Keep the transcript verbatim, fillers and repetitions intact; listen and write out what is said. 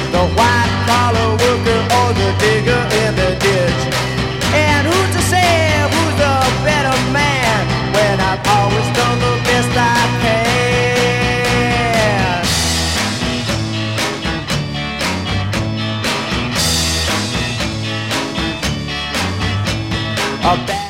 the white collar worker or the digger in the ditch. And who's to say who's the better man when I've always done the best I can? A bad